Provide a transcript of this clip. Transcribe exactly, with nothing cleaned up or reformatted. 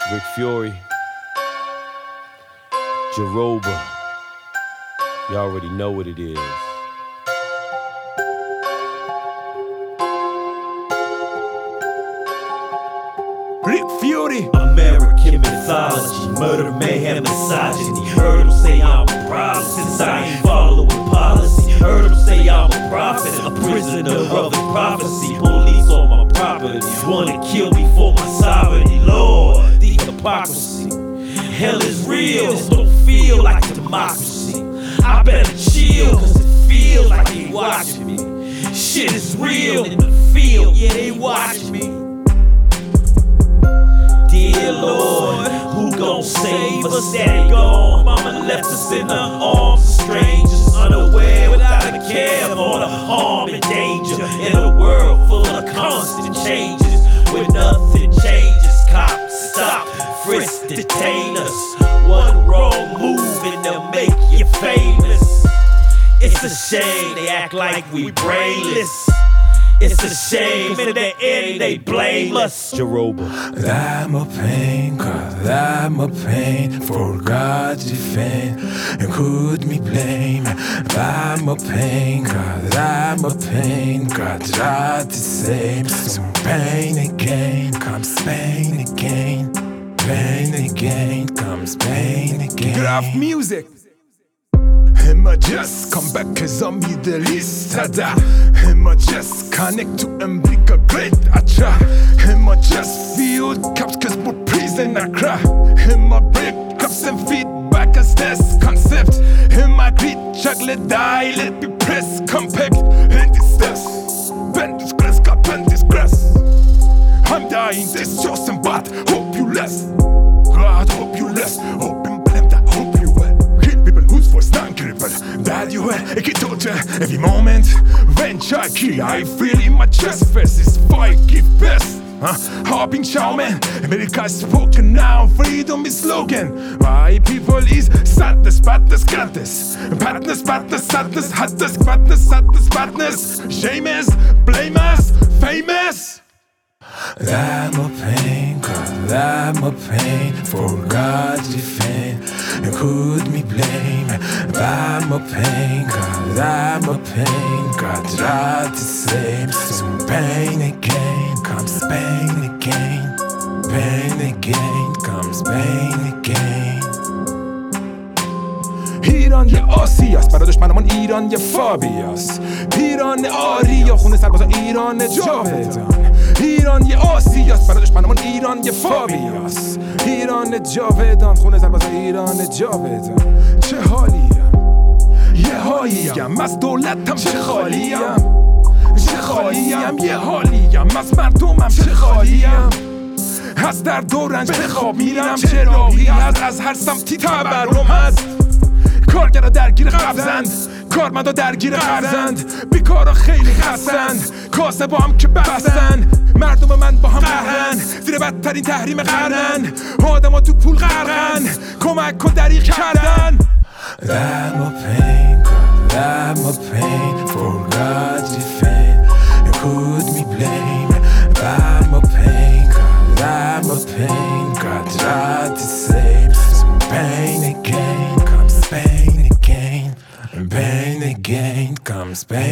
Rick Fury, Jaroba. You already know what it is. Rick Fury. American mythology, murder, mayhem, misogyny. Heard him say I'm a problem since I ain't following policy. Heard him say I'm a prophet, a prisoner of his prophecy. Police on my property, wanna kill me for my sovereignty. Lord, the hypocrisy. Hell is real, this don't feel like democracy. I better chill, cause it feels like they watching me. Shit is real in the field, yeah, they watch me. Dear Lord, who gon' save us? Daddy gone, mama left us in the arms of strangers, unaware without a care of all the harm and danger. In a world full of constant changes, where nothing changes. Cops stop, frisk, detain us. One wrong move and they'll make you famous. It's a shame they act like we brainless. It's a shame, in the end they blame us. Jaroba. I'm a pain, cause I'm a pain. For God's defense, and could me blame? I'm a pain, cause I'm a pain. God's right the same. So pain again, comes pain again. Pain again, comes pain again. Graf music. Hemma just come back as a Middle East ada. Hemma just connect to America great acha. Hemma just feel caps cause we're prison Accra. Hemma break cups and feedback as this concept. Hemma greet chocolate die let me press compact. And this steps bend this grass got bend this grass. I'm dying this chosen but hope you less. God hope you less. Hope in blend that hope you well. Kill people who's for stand cripple. That you were a torture every moment. When Chucky I feel in my chest versus fight give best. Huh? Hopping showman, America is spoken now. Freedom is slogan. Why people is sadness, badness, gladness. Badness, badness, sadness, hardness, badness, sadness, badness. Shame us, blame us, famous. I'm a pain, cause I'm a pain. For God's defense, and could me blame? I'm a pain, cause I'm a pain. God's right the same. So pain again, comes pain again. Pain again, comes pain again. ایران یه آسیاست، برای دشمنمون ایران یه فابیاست. ایران آریا، خونه سربازا ایران جاودان. ایران یه آسیاست، برای دشمنمون ایران یه فابیاست. ایران جاودان، خونه سربازا ایران جاودان. چه حالیم؟ یه حالیم از دولتم، چه خالیم؟ چه خالیم؟ یه حالیم از مردمم، چه خالیم؟ از درد و رنج به خواب میرم، چه راهی از از هر سمتی تبرم هست. کارگرها درگیر قبضند، کارمندا درگیر قرضند، بیکارا خیلی خستند، کاسبا هم که بستند. مردم من با هم قهرن، زیر بدترین تحریم قرنن. آدما تو پول غرقن، کمک کن دریغ کردن. I'm a pain, cause I'm a pain. For God's defense, and could me blame? I'm a pain, cause I'm a pain. God's right the same. So pain again, comes pain again. Pain again, comes pain.